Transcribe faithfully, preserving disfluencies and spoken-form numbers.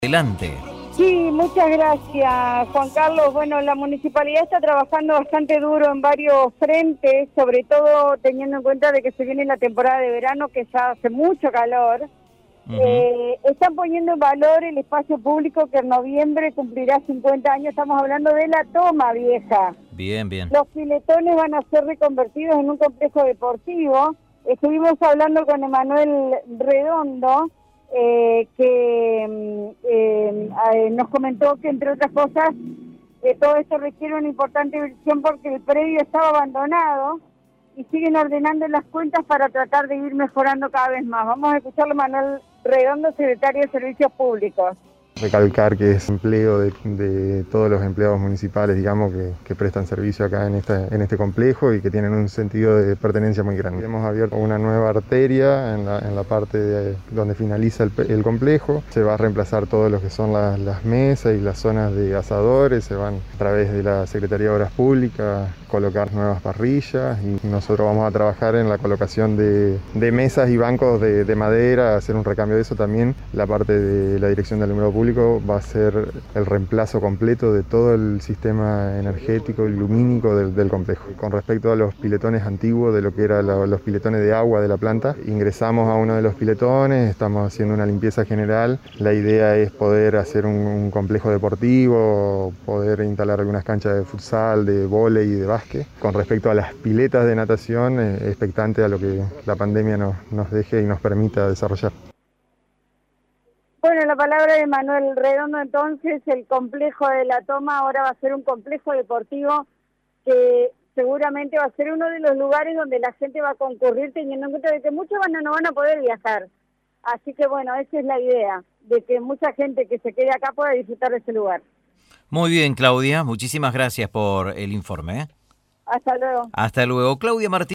Adelante. Sí, muchas gracias, Juan Carlos. Bueno, la municipalidad está trabajando bastante duro en varios frentes, sobre todo teniendo en cuenta de que se viene la temporada de verano, que ya hace mucho calor. Uh-huh. eh, están poniendo en valor el espacio público que en noviembre cumplirá cincuenta años. Estamos hablando de La Toma Vieja. Bien, bien. Los piletones van a ser reconvertidos en un complejo deportivo. Estuvimos hablando con Emanuel Redondo, Eh, que eh, eh, nos comentó que, entre otras cosas, eh, todo esto requiere una importante inversión porque el predio estaba abandonado y siguen ordenando las cuentas para tratar de ir mejorando cada vez más. Vamos a escucharlo, Manuel Redondo, secretario de Servicios Públicos. Recalcar que es empleo de, de todos los empleados municipales, digamos, que, que prestan servicio acá en, esta, en este complejo y que tienen un sentido de pertenencia muy grande. Hemos abierto una nueva arteria en la, en la parte de, donde finaliza el, el complejo. Se va a reemplazar todo lo que son las, las mesas y las zonas de asadores. Se van a través de la Secretaría de Obras Públicas colocar nuevas parrillas y nosotros vamos a trabajar en la colocación de, de mesas y bancos de, de madera, hacer un recambio de eso también. La parte de la Dirección del Alumbrado Público va a ser el reemplazo completo de todo el sistema energético y lumínico del, del complejo. Con respecto a los piletones antiguos, de lo que eran los piletones de agua de la planta, ingresamos a uno de los piletones, estamos haciendo una limpieza general. La idea es poder hacer un, un complejo deportivo, poder instalar algunas canchas de futsal, de vóley y de básquet. Con respecto a las piletas de natación, eh, expectante a lo que la pandemia nos, nos deje y nos permita desarrollar. Bueno, la palabra de Manuel Redondo. Entonces, el complejo de La Toma ahora va a ser un complejo deportivo que seguramente va a ser uno de los lugares donde la gente va a concurrir, teniendo en cuenta de que muchos van a, no van a poder viajar. Así que bueno, esa es la idea, de que mucha gente que se quede acá pueda disfrutar de ese lugar. Muy bien, Claudia, muchísimas gracias por el informe, ¿eh? Hasta luego. Hasta luego. Claudia Martínez.